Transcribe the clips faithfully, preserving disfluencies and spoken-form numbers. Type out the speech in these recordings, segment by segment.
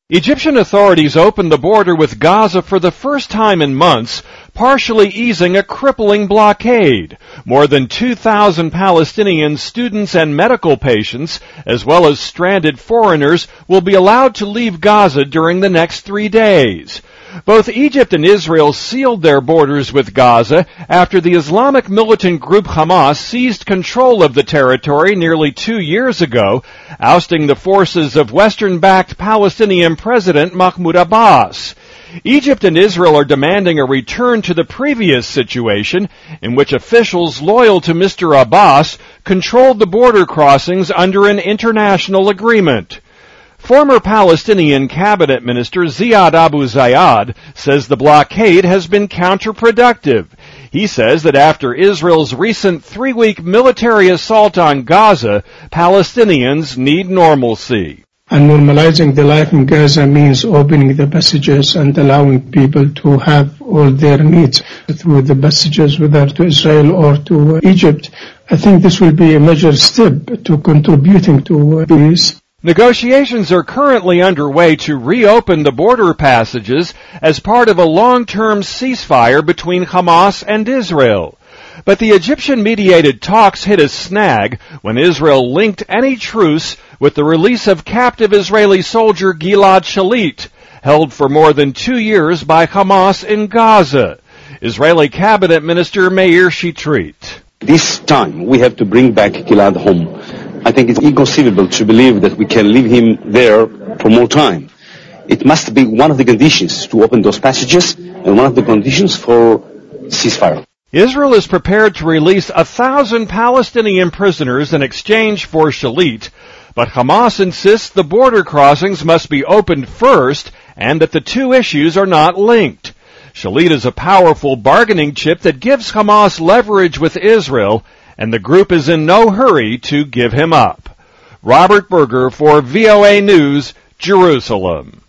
Egyptian authorities opened the border with Gaza for the first time in months, partially easing a crippling blockade. More than two thousand Palestinian students and medical patients, as well as stranded foreigners, will be allowed to leave Gaza during the next three days. Both Egypt and Israel sealed their borders with Gaza after the Islamic militant group Hamas seized control of the territory nearly two years ago, ousting the forces of Western-backed Palestinian President Mahmoud Abbas. Egypt and Israel are demanding a return to the previous situation in which officials loyal to Mister Abbas controlled the border crossings under an international agreement. Former Palestinian cabinet minister Ziad Abu Zayed says the blockade has been counterproductive. He says that after Israel's recent three-week military assault on Gaza, Palestinians need normalcy. And normalizing the life in Gaza means opening the passages and allowing people to have all their needs through the passages, whether to Israel or to Egypt. I think this will be a major step to contributing to peace. Negotiations are currently underway to reopen the border passages as part of a long-term ceasefire between Hamas and Israel. But the Egyptian-mediated talks hit a snag when Israel linked any truce with the release of captive Israeli soldier Gilad Shalit, held for more than two years by Hamas in Gaza. Israeli Cabinet Minister Meir Shitrit. This time we have to bring back Gilad home. I think it's inconceivable to believe that we can leave him there for more time. It must be one of the conditions to open those passages and one of the conditions for ceasefire. Israel is prepared to release a thousand Palestinian prisoners in exchange for Shalit, but Hamas insists the border crossings must be opened first and that the two issues are not linked. Shalit is a powerful bargaining chip that gives Hamas leverage with Israel, and the group is in no hurry to give him up. Robert Berger for V O A News, Jerusalem.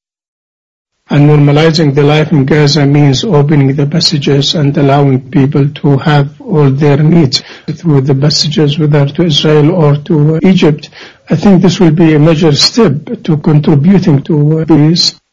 And normalizing the life in Gaza means opening the passages and allowing people to have all their needs through the passages, whether to Israel or to Egypt. I think this will be a major step to contributing to peace.